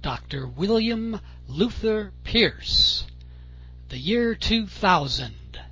Dr. William Luther Pierce. The year 2000.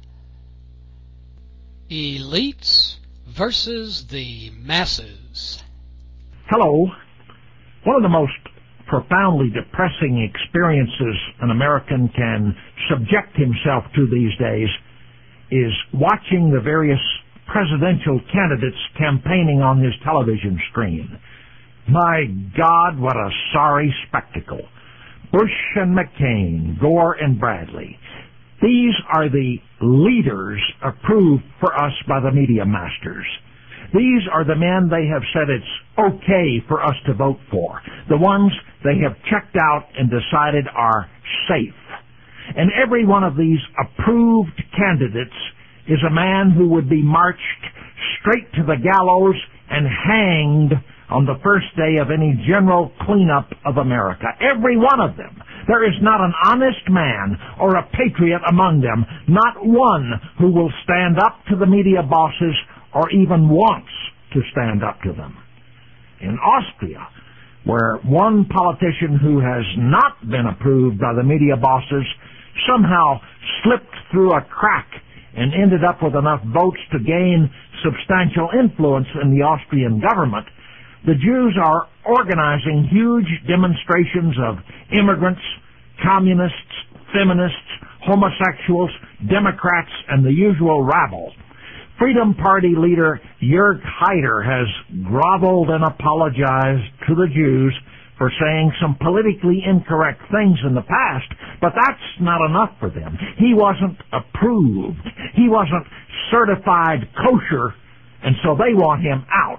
Elites versus the masses. Hello. One of the most profoundly depressing experiences an American can subject himself to these days is watching the various presidential candidates campaigning on his television screen. My God, what a sorry spectacle. Bush and McCain, Gore and Bradley. These are the leaders approved for us by the media masters. These are the men they have said it's okay for us to vote for. The ones they have checked out and decided are safe. And every one of these approved candidates is a man who would be marched straight to the gallows and hanged on the first day of any general cleanup of America. Every one of them. There is not an honest man or a patriot among them, not one who will stand up to the media bosses or even wants to stand up to them. In Austria, where one politician who has not been approved by the media bosses somehow slipped through a crack and ended up with enough votes to gain substantial influence in the Austrian government, the Jews are organizing huge demonstrations of immigrants, communists, feminists, homosexuals, Democrats, and the usual rabble. Freedom Party leader Jörg Haider has groveled and apologized to the Jews for saying some politically incorrect things in the past, but that's not enough for them. He wasn't approved. He wasn't certified kosher, and so they want him out.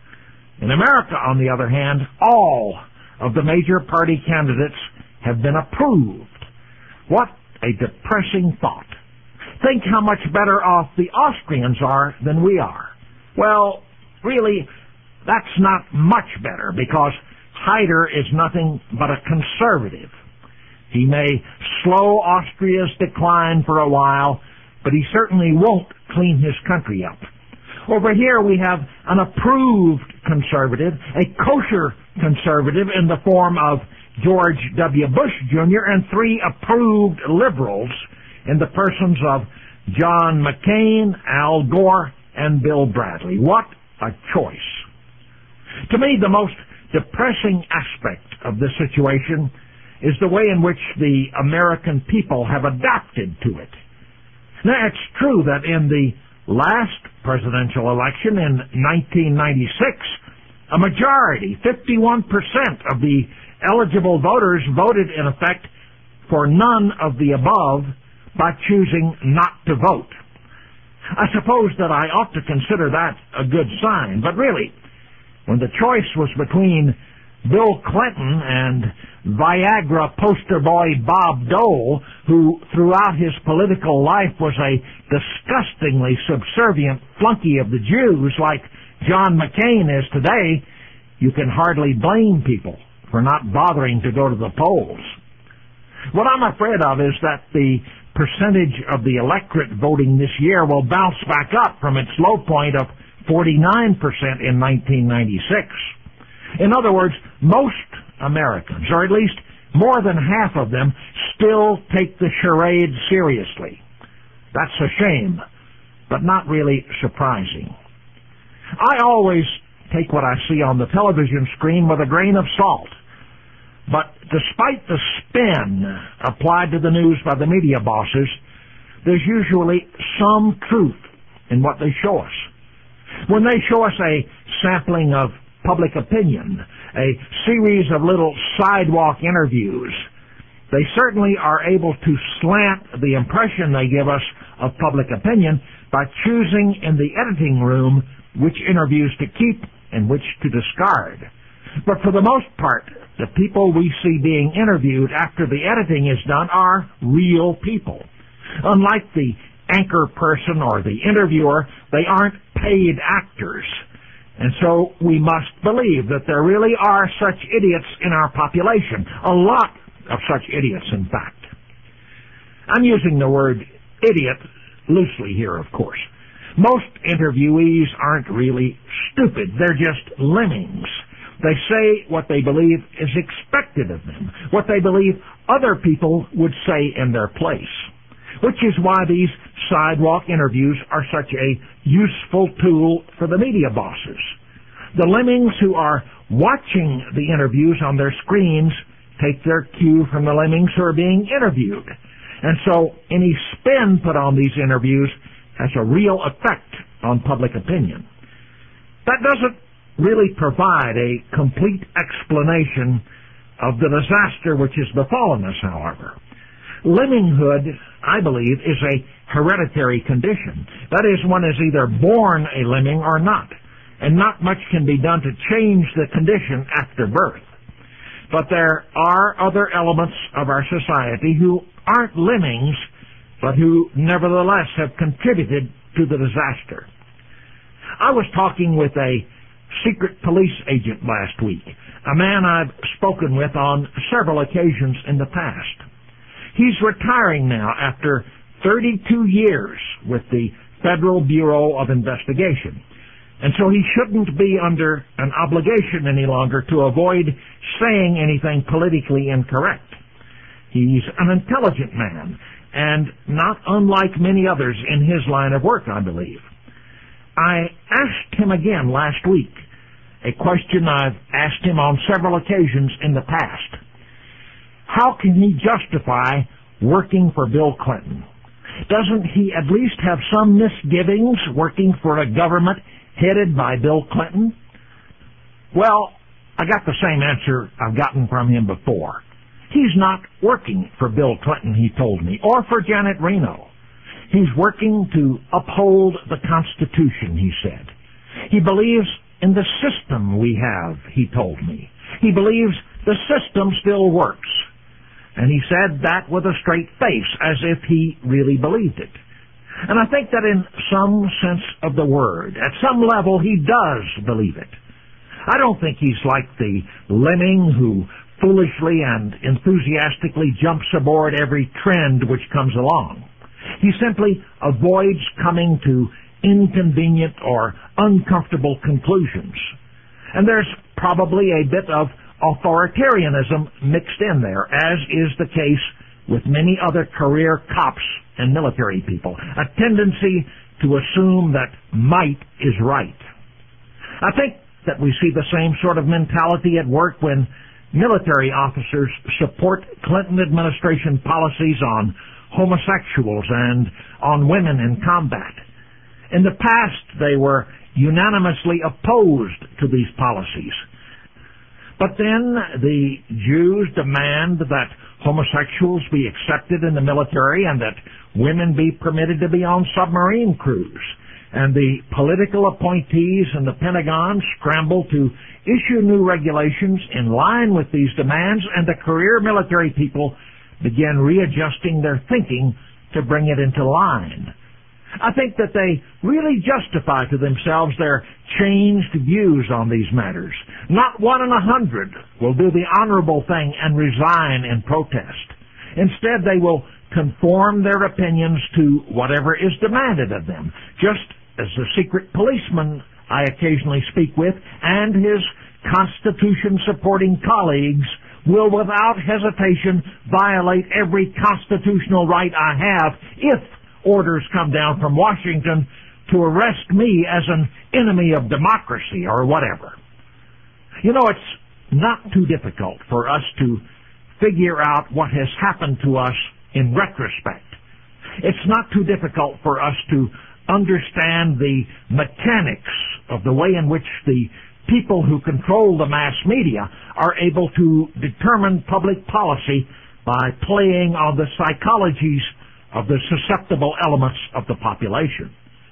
In America, on the other hand, all of the major party candidates have been approved. What a depressing thought. Think how much better off the Austrians are than we are. Well, really, that's not much better, because Haider is nothing but a conservative. He may slow Austria's decline for a while, but he certainly won't clean his country up. Over here we have an approved conservative, a kosher conservative in the form of George W. Bush Jr. and three approved liberals in the persons of John McCain, Al Gore, and Bill Bradley. What a choice. To me, the most depressing aspect of this situation is the way in which the American people have adapted to it. Now, it's true that in the last presidential election in 1996, a majority, 51% of the eligible voters voted, in effect, for none of the above by choosing not to vote. I suppose that I ought to consider that a good sign, but really, when the choice was between Bill Clinton and Viagra poster boy Bob Dole, who throughout his political life was a disgustingly subservient flunky of the Jews like John McCain is today, you can hardly blame people for not bothering to go to the polls. What I'm afraid of is that the percentage of the electorate voting this year will bounce back up from its low point of 49% in 1996. In other words, most Americans, or at least more than half of them, still take the charade seriously. That's a shame, but not really surprising. I always take what I see on the television screen with a grain of salt. But despite the spin applied to the news by the media bosses, there's usually some truth in what they show us. When they show us a sampling of public opinion, a series of little sidewalk interviews, they certainly are able to slant the impression they give us of public opinion by choosing in the editing room which interviews to keep and which to discard. But for the most part, the people we see being interviewed after the editing is done are real people. Unlike the anchor person or the interviewer, they aren't paid actors. And so we must believe that there really are such idiots in our population. A lot of such idiots, in fact. I'm using the word idiot loosely here, of course. Most interviewees aren't really stupid. They're just lemmings. They say what they believe is expected of them, what they believe other people would say in their place, which is why these sidewalk interviews are such a useful tool for the media bosses. The lemmings who are watching the interviews on their screens take their cue from the lemmings who are being interviewed. And so any spin put on these interviews has a real effect on public opinion. That doesn't really provide a complete explanation of the disaster which has befallen us, however. Lemminghood, I believe, is a hereditary condition. That is, one is either born a lemming or not, and not much can be done to change the condition after birth. But there are other elements of our society who aren't lemmings, but who nevertheless have contributed to the disaster. I was talking with a secret police agent last week, a man I've spoken with on several occasions in the past. He's retiring now after 32 years with the Federal Bureau of Investigation, and so he shouldn't be under an obligation any longer to avoid saying anything politically incorrect. He's an intelligent man, and not unlike many others in his line of work, I believe. I asked him again last week a question I've asked him on several occasions in the past. How can he justify working for Bill Clinton? Doesn't he at least have some misgivings working for a government headed by Bill Clinton? Well, I got the same answer I've gotten from him before. He's not working for Bill Clinton, he told me, or for Janet Reno. He's working to uphold the Constitution, he said. He believes in the system we have, he told me. He believes the system still works. And he said that with a straight face, as if he really believed it. And I think that in some sense of the word, at some level, he does believe it. I don't think he's like the lemming who foolishly and enthusiastically jumps aboard every trend which comes along. He simply avoids coming to inconvenient or uncomfortable conclusions. And there's probably a bit of authoritarianism mixed in there, as is the case with many other career cops and military people, a tendency to assume that might is right. I think that we see the same sort of mentality at work when military officers support Clinton administration policies on homosexuals and on women in combat. In the past, they were unanimously opposed to these policies. But then the Jews demand that homosexuals be accepted in the military and that women be permitted to be on submarine crews. And the political appointees in the Pentagon scramble to issue new regulations in line with these demands, and the career military people begin readjusting their thinking to bring it into line. I think that they really justify to themselves their changed views on these matters. Not 1 in 100 will do the honorable thing and resign in protest. Instead, they will conform their opinions to whatever is demanded of them, just as the secret policeman I occasionally speak with and his Constitution-supporting colleagues will without hesitation violate every constitutional right I have if orders come down from Washington to arrest me as an enemy of democracy or whatever. You know, it's not too difficult for us to figure out what has happened to us in retrospect. It's not too difficult for us to understand the mechanics of the way in which the people who control the mass media are able to determine public policy by playing on the psychologies of the susceptible elements of the population.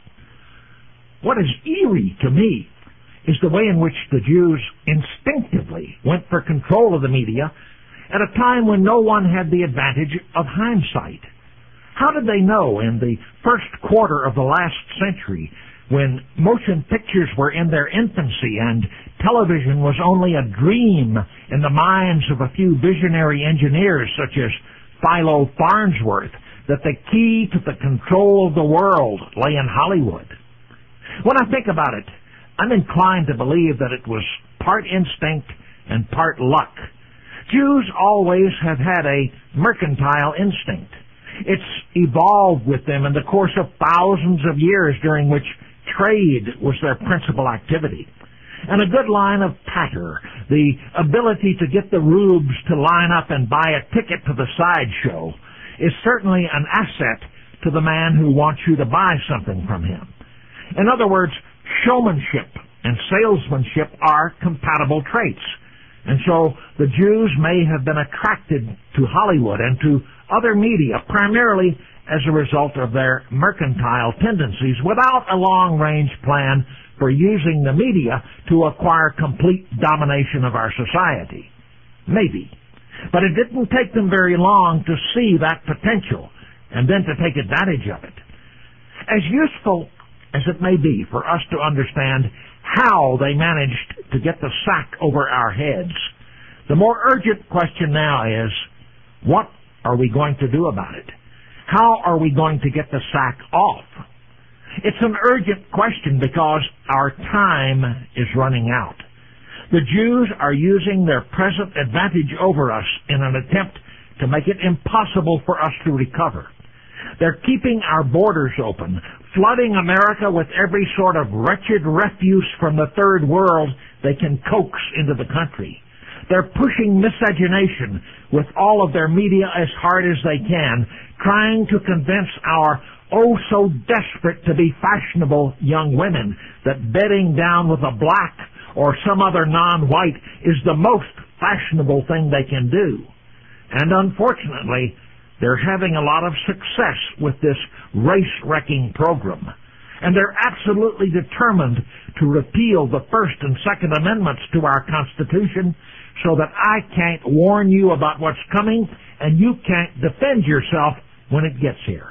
What is eerie to me is the way in which the Jews instinctively went for control of the media at a time when no one had the advantage of hindsight. How did they know in the first quarter of the last century, when motion pictures were in their infancy and television was only a dream in the minds of a few visionary engineers such as Philo Farnsworth, that the key to the control of the world lay in Hollywood? When I think about it, I'm inclined to believe that it was part instinct and part luck. Jews always have had a mercantile instinct. It's evolved with them in the course of thousands of years during which trade was their principal activity. And a good line of patter, the ability to get the rubes to line up and buy a ticket to the sideshow, is certainly an asset to the man who wants you to buy something from him. In other words, showmanship and salesmanship are compatible traits. And so the Jews may have been attracted to Hollywood and to other media primarily as a result of their mercantile tendencies without a long-range plan for using the media to acquire complete domination of our society. Maybe. But it didn't take them very long to see that potential and then to take advantage of it. As useful as it may be for us to understand how they managed to get the sack over our heads, the more urgent question now is, what are we going to do about it? How are we going to get the sack off? It's an urgent question because our time is running out. The Jews are using their present advantage over us in an attempt to make it impossible for us to recover. They're keeping our borders open, flooding America with every sort of wretched refuse from the third world they can coax into the country. They're pushing miscegenation with all of their media as hard as they can, trying to convince our so desperate to be fashionable young women that bedding down with a black or some other non-white is the most fashionable thing they can do. And unfortunately, they're having a lot of success with this race-wrecking program. And they're absolutely determined to repeal the First and Second Amendments to our Constitution so that I can't warn you about what's coming and you can't defend yourself when it gets here.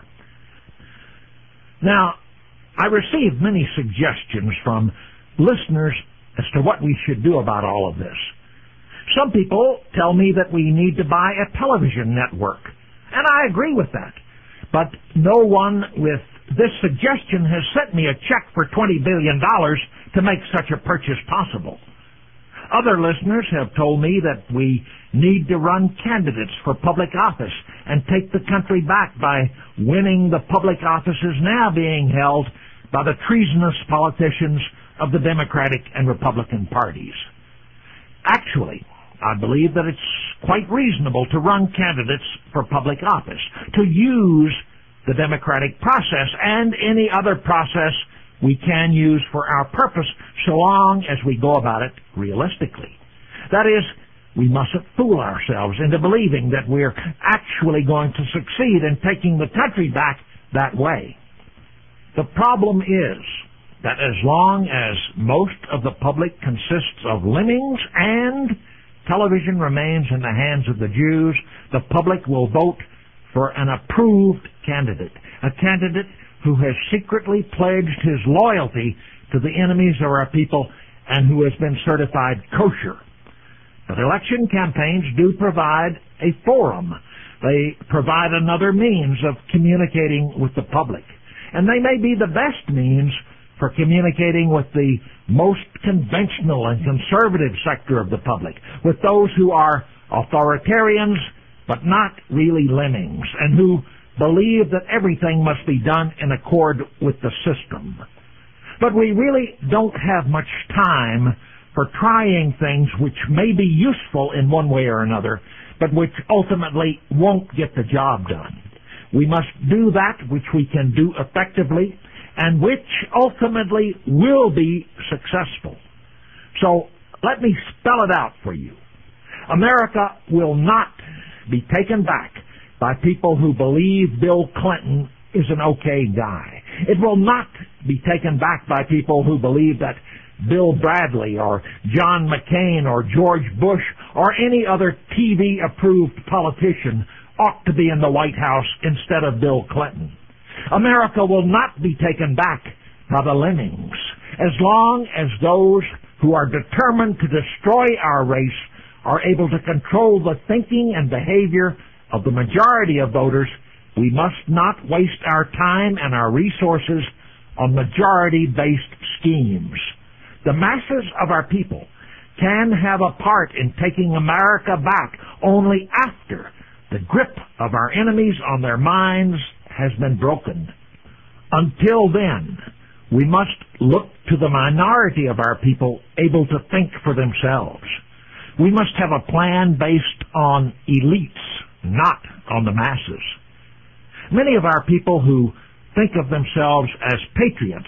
Now, I received many suggestions from listeners as to what we should do about all of this. Some people tell me that we need to buy a television network, and I agree with that. But no one with this suggestion has sent me a check for $20 billion to make such a purchase possible. Other listeners have told me that we need to run candidates for public office and take the country back by winning the public offices now being held by the treasonous politicians of the Democratic and Republican parties. Actually, I believe that it's quite reasonable to run candidates for public office, to use the democratic process and any other process we can use for our purpose so long as we go about it realistically. That is, we mustn't fool ourselves into believing that we're actually going to succeed in taking the country back that way. The problem is that as long as most of the public consists of lemmings and television remains in the hands of the Jews, the public will vote for an approved candidate, a candidate who has secretly pledged his loyalty to the enemies of our people and who has been certified kosher. But election campaigns do provide a forum. They provide another means of communicating with the public. And they may be the best means for communicating with the most conventional and conservative sector of the public, with those who are authoritarians but not really lemmings, and who believe that everything must be done in accord with the system. But we really don't have much time for trying things which may be useful in one way or another, but which ultimately won't get the job done. We must do that which we can do effectively and which ultimately will be successful. So let me spell it out for you. America will not be taken back by people who believe Bill Clinton is an okay guy. It will not be taken back by people who believe that Bill Bradley or John McCain or George Bush or any other TV-approved politician ought to be in the White House instead of Bill Clinton. America will not be taken back by the lemmings as long as those who are determined to destroy our race are able to control the thinking and behavior of the majority of voters. We must not waste our time and our resources on majority-based schemes. The masses of our people can have a part in taking America back only after the grip of our enemies on their minds has been broken. Until then, we must look to the minority of our people able to think for themselves. We must have a plan based on elites, not on the masses. Many of our people who think of themselves as patriots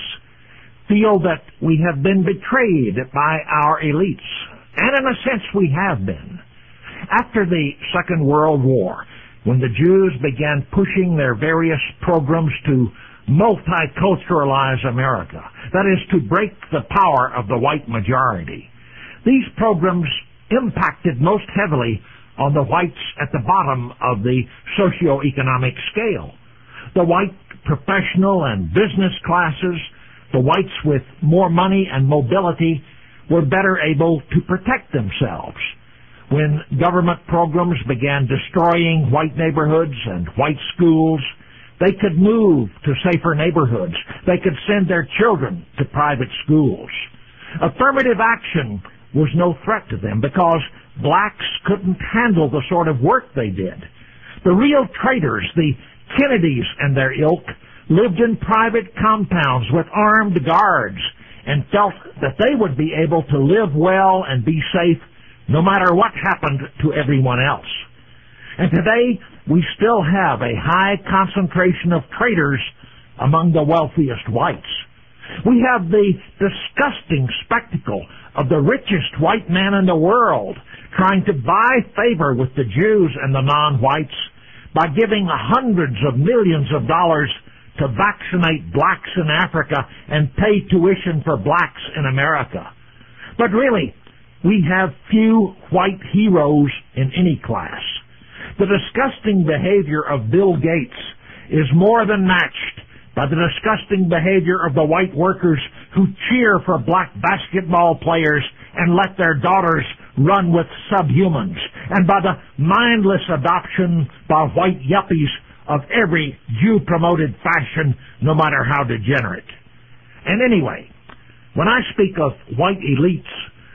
feel that we have been betrayed by our elites, and in a sense we have been. After the Second World War, when the Jews began pushing their various programs to multiculturalize America, that is, to break the power of the white majority, these programs impacted most heavily on the whites at the bottom of the socioeconomic scale. The white professional and business classes, the whites with more money and mobility, were better able to protect themselves. When government programs began destroying white neighborhoods and white schools, they could move to safer neighborhoods. They could send their children to private schools. Affirmative action was no threat to them because blacks couldn't handle the sort of work they did. The real traitors, the Kennedys and their ilk, lived in private compounds with armed guards and felt that they would be able to live well and be safe no matter what happened to everyone else. And today, we still have a high concentration of traitors among the wealthiest whites. We have the disgusting spectacle of the richest white man in the world trying to buy favor with the Jews and the non-whites by giving hundreds of millions of dollars to vaccinate blacks in Africa and pay tuition for blacks in America. But really, we have few white heroes in any class. The disgusting behavior of Bill Gates is more than matched by the disgusting behavior of the white workers who cheer for black basketball players and let their daughters run with subhumans, and by the mindless adoption by white yuppies of every Jew-promoted fashion, no matter how degenerate. And anyway, when I speak of white elites,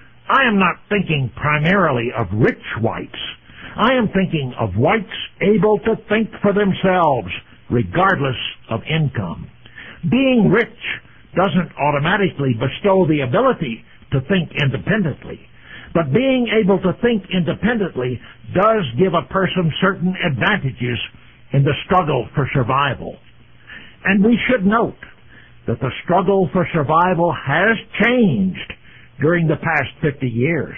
I am not thinking primarily of rich whites. I am thinking of whites able to think for themselves, regardless of income. Being rich doesn't automatically bestow the ability to think independently, but being able to think independently does give a person certain advantages in the struggle for survival. And we should note that the struggle for survival has changed during the past 50 years.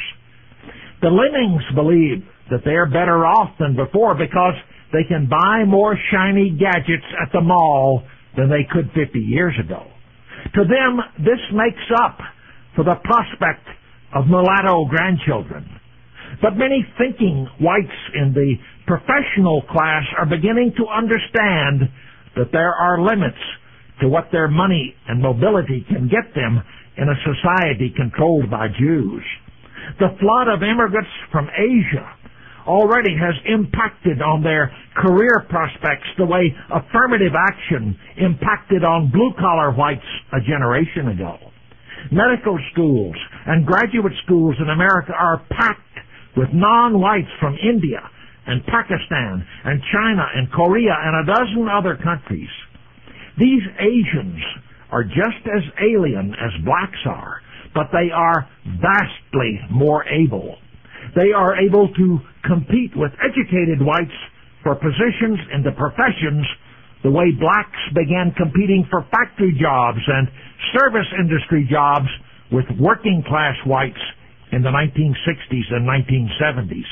The lemmings believe that they are better off than before because they can buy more shiny gadgets at the mall than they could 50 years ago. To them, this makes up for the prospect of mulatto grandchildren. But many thinking whites in the professional class are beginning to understand that there are limits to what their money and mobility can get them in a society controlled by Jews. The flood of immigrants from Asia already has impacted on their career prospects the way affirmative action impacted on blue-collar whites a generation ago. Medical schools and graduate schools in America are packed with non-whites from India and Pakistan and China and Korea and a dozen other countries. These Asians are just as alien as blacks are, but they are vastly more able. They are able to compete with educated whites for positions in the professions the way blacks began competing for factory jobs and service industry jobs with working class whites in the 1960s and 1970s.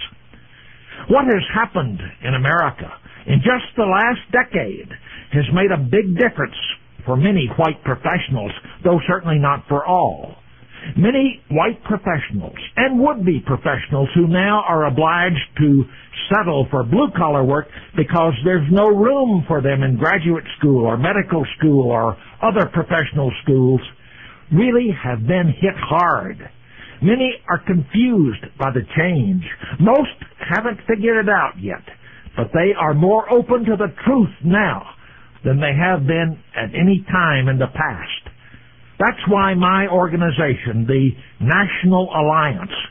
What has happened in America in just the last decade has made a big difference for many white professionals, though certainly not for all. Many white professionals and would-be professionals who now are obliged to settle for blue-collar work because there's no room for them in graduate school or medical school or other professional schools really have been hit hard. Many are confused by the change. Most haven't figured it out yet, but they are more open to the truth now than they have been at any time in the past. That's why my organization, the National Alliance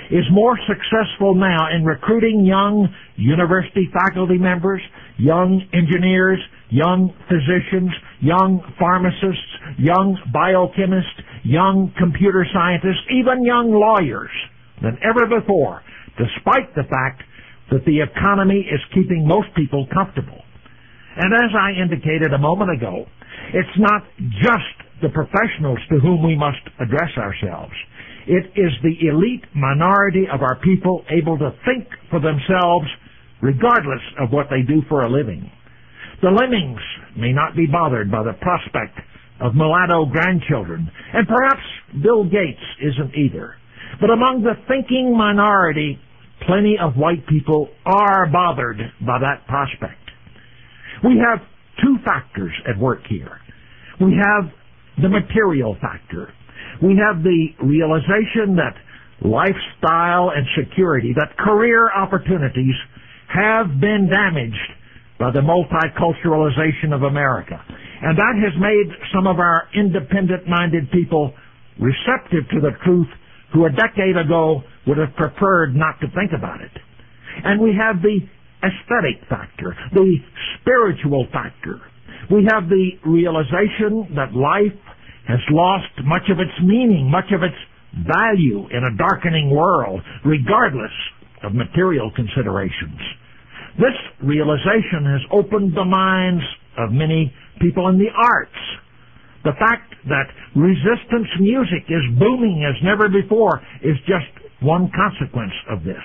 is more successful now in recruiting young university faculty members, young engineers, young physicians, young pharmacists, young biochemists, young computer scientists, even young lawyers than ever before, despite the fact that the economy is keeping most people comfortable. And as I indicated a moment ago, it's not just the professionals to whom we must address ourselves. It is the elite minority of our people able to think for themselves regardless of what they do for a living. The lemmings may not be bothered by the prospect of mulatto grandchildren, and perhaps Bill Gates isn't either. But among the thinking minority, plenty of white people are bothered by that prospect. We have two factors at work here. We have the material factor. We have the realization that lifestyle and security, that career opportunities have been damaged by the multiculturalization of America. And that has made some of our independent-minded people receptive to the truth who a decade ago would have preferred not to think about it. And we have the aesthetic factor, the spiritual factor. We have the realization that life has lost much of its meaning, much of its value in a darkening world, regardless of material considerations. This realization has opened the minds of many people in the arts. The fact that resistance music is booming as never before is just one consequence of this.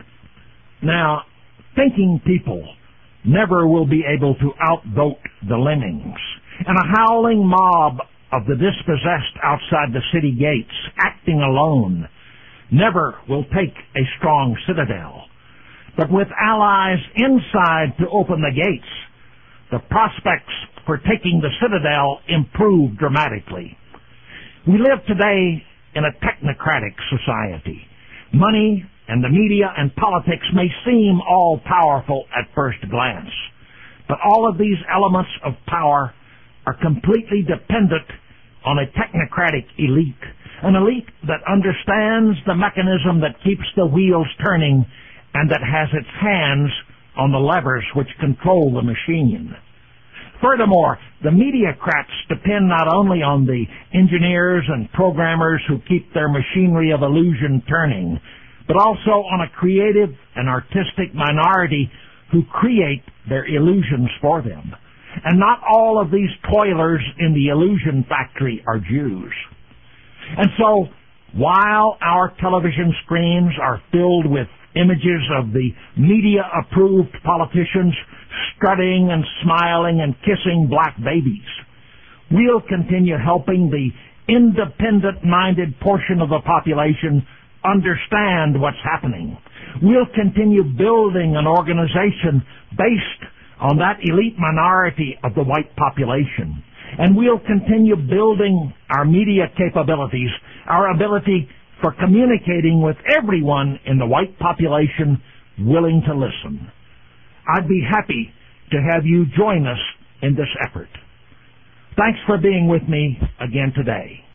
Now, thinking people never will be able to outvote the lemmings, and a howling mob of the dispossessed outside the city gates, acting alone, never will take a strong citadel. But with allies inside to open the gates, the prospects for taking the citadel improve dramatically. We live today in a technocratic society. Money and the media and politics may seem all-powerful at first glance, but all of these elements of power are completely dependent on a technocratic elite, an elite that understands the mechanism that keeps the wheels turning and that has its hands on the levers which control the machine. Furthermore, the mediocrats depend not only on the engineers and programmers who keep their machinery of illusion turning, but also on a creative and artistic minority who create their illusions for them. And not all of these toilers in the illusion factory are Jews. And so, while our television screens are filled with images of the media-approved politicians strutting and smiling and kissing black babies, we'll continue helping the independent-minded portion of the population understand what's happening. We'll continue building an organization based on that elite minority of the white population. And we'll continue building our media capabilities, our ability for communicating with everyone in the white population willing to listen. I'd be happy to have you join us in this effort. Thanks for being with me again today.